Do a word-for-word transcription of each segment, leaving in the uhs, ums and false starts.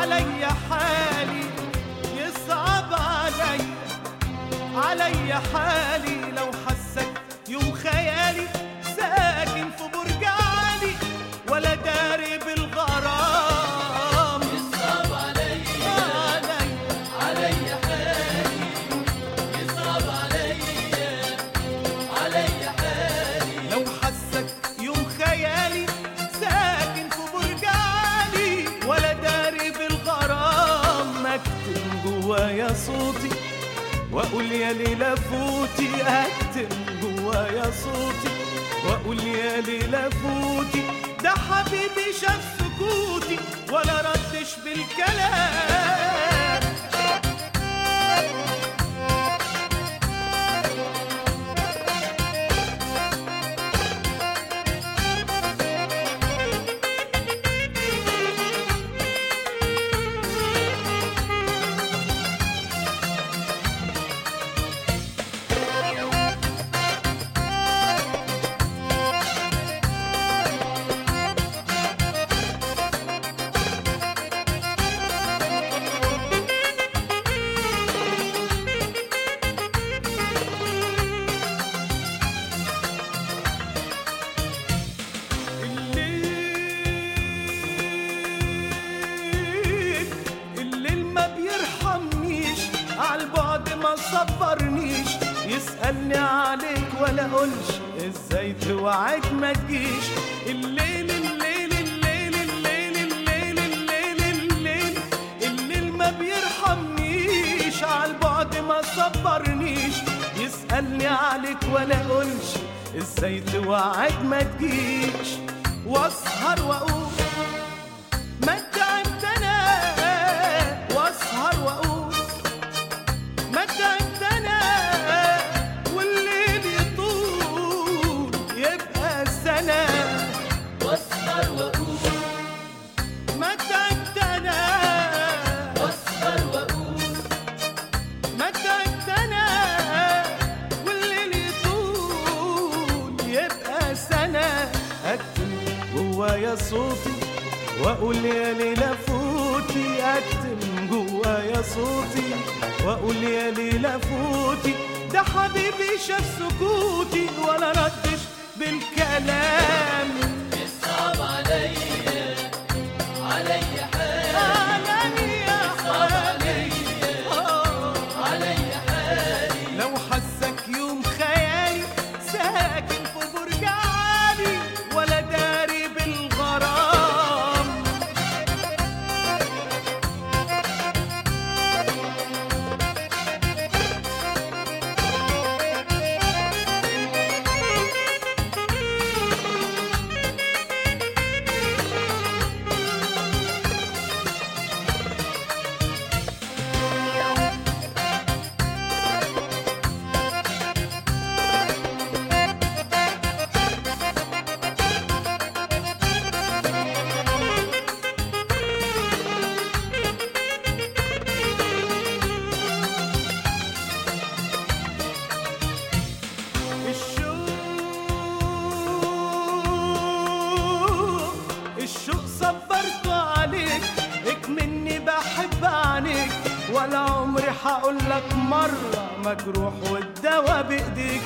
علي حالي يصعب علي علي حالي لو حسك يوم خيالي ساكن في برج عالي ولا داري بالغرام يصعب علي علي علي حالي يصعب علي علي حالي لو حسك يوم خيالي ساكن في برج عالي ولا داري بالغرام اكتم جوايا صوتي واقول يا ليلى فوتي اكتم جوايا صوتي واقول يا ليلى فوتي ده حبيبي شاف سكوتي ولا ردش بالكلام صبرنيش يسألني عليك ولا قولش ازاي توعد ما تجيش الليل الليل الليل الليل الليل الليل الليل الليل ما بيرحمنيش عالبعد ما صبرنيش يسألني عليك ولا قولش ازاي توعد ما تجيش واسهر واقول ما تعبت انا واسهر واقول ما تعبت انا والليل يطول يبقى سنة واسهر واقول ما تعبت انا واسهر واقول ما تعبت انا والليل يطول يبقى سنة اكتم جوايا صوتي واقول يا ليلى فوتي اكتم جوايا صوتي واقول يا ليلى فوتي ده حبيبي شاف سكوتي ولا ردش بالكلام يصعب علي علي حالي علي يصعب علي آه. علي حالي لو حسك يوم خيالي ساكن في برج عالي ولا داري بالغرام الشوق صبرته عليك اكمني بحب عنيك ولا عمري حقولك مرة مجروح والدوا بإيديك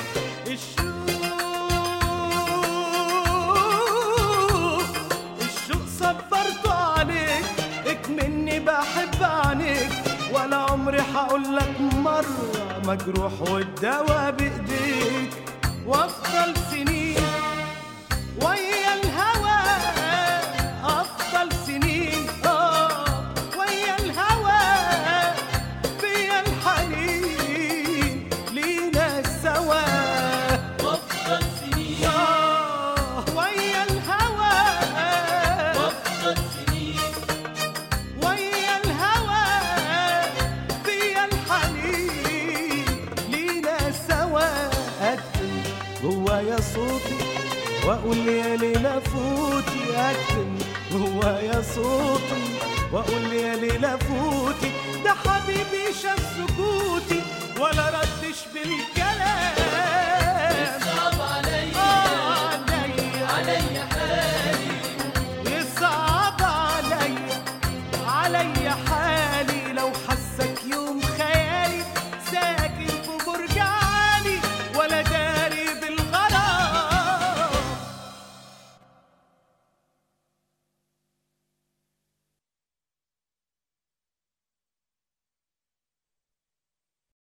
الشوق الشوق صبرته عليك اكمني بحب عنيك ولا عمري حقولك مرة مجروح والدوا بإيديك وافضل سنين ويا الهوى أفضل سنين آه ويا الهوى فيا الحنين لينا سوا وافضل سنين آه ويا الهوى وافضل سنين ويا الهوى فيا الحنين لينا سوا أكتم جوايا صوتي واقول يا ليلى فوتي اكتم جوايا صوتي واقول يا ليلى فوتي ده حبيبي شاف سكوتي ولا ردش بالكلام يصعب علي علي علي حالي يصعب علي علي حالي